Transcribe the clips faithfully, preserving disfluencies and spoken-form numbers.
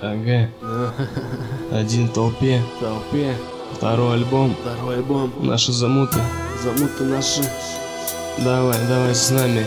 Ага. Один в толпе. В толпе. Второй альбом. Второй альбом. Наши замуты. Замуты наши. Давай, давай с нами.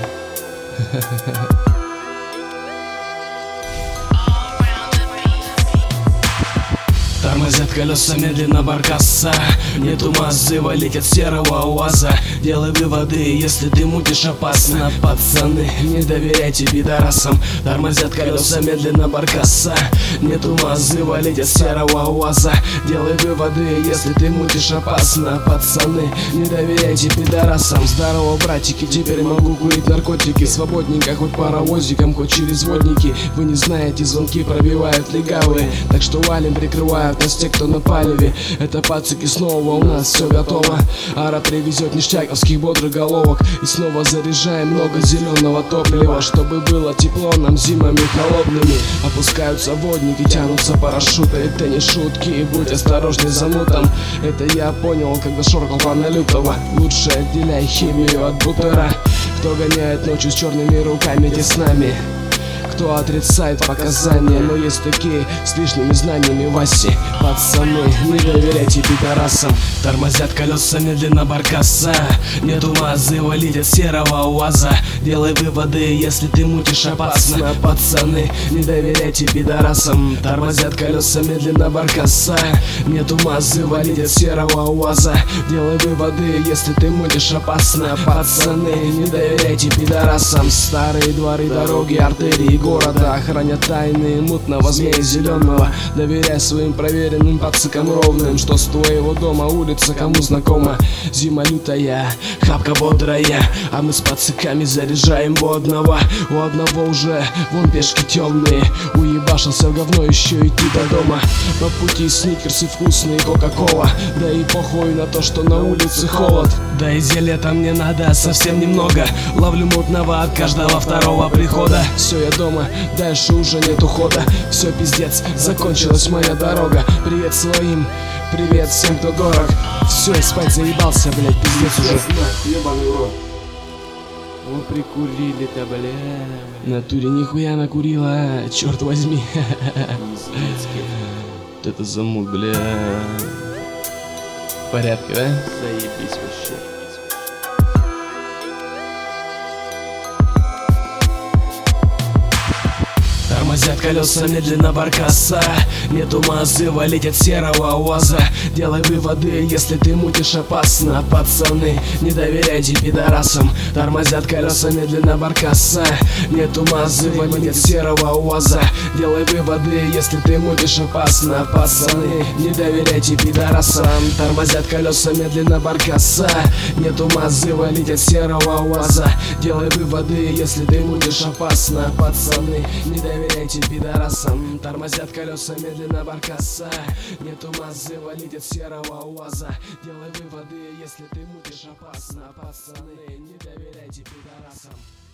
Тормозят колеса медленно баркаса. Нету мазы, валить от серого УАЗа. Делай выводы, если ты мутишь, опасно. Пацаны, не доверяйте пидорасам. Тормозят колеса медленно баркаса. Нету мазы, валить от серого УАЗа. Делай выводы, если ты мутишь, опасно. Пацаны, не доверяйте пидорасам. Здорово, братики, теперь могу курить наркотики. Свободненько, хоть паровозиком, хоть через водники. Вы не знаете, звонки пробивают легавые. Так что валим, прикрывают нас те, кто на палеве. Это пацики, снова у нас все готово. Ара привезет ништяковских бодрых головок. И снова заряжаем много зеленого топлива, чтобы было тепло нам зимами холодными. Опускаются водники, тянутся парашюты. Это не шутки, будь осторожней за мутом. Это я понял, когда шоркал плана лютого. Лучше отделяй химию от бутера. Кто гоняет ночью с черными руками, те с нами. Кто отрицает показания, но есть такие с лишними знаниями Васи. Пацаны, не доверяйте пидорасам. Тормозят колеса медленно баркаса. Нету мазы, валить от серого УАЗа. Делай выводы, если ты мутишь, опасно. Пацаны, не доверяйте пидорасам. Тормозят колеса медленно баркаса. Нету мазы, валить от серого УАЗа. Делай выводы, если ты мутишь, опасно. Пацаны, не доверяйте пидорасам. Старые дворы, дороги, артерии города охранят тайны мутного змея зеленого. Доверяй своим проверенным пацикам ровным, что с твоего дома улица кому знакома. Зима лютая, хапка бодрая, а мы с пациками заряжаем водного. У одного уже вон пешки темные, уебашился в говно, еще идти до дома. По пути сникерсы вкусные, кока-кола. Да и похуй на то, что на улице холод. Да и зелья-то мне надо совсем немного. Ловлю мутного от каждого второго прихода. Все, я дома, дальше уже нет ухода. Все, пиздец, закончилась моя дорога. Привет своим, привет всем, кто дорог. Все, я спать заебался, блять, пиздец уже. Ебаный рот. Мы прикурили-то, бля. В натуре нихуя накурила, черт возьми. Вот это замут, бля. В порядке, да? Заебись вообще. Тормозят колеса медленно баркаса. Нету мазы, валить от серого УАЗа. Делай выводы, если ты мутишь, опасно. Пацаны, не доверяйте пидорасам. Тормозят колеса медленно баркаса. Нету мазы, валить от серого УАЗа. Делай выводы, если ты мутишь, опасно. Пацаны, не доверяйте пидорасам. Тормозят колеса медленно баркаса. Нету мазы, валить от серого УАЗа. Делай выводы, если ты мутишь, опасно. Пацаны, не доверяйте пидорасам. Тормозят колеса медленно баркаса. Нету мазы, валить от серого УАЗа. Делай выводы, если ты мутишь, опасно. Пацаны, не доверяйте пидорасам.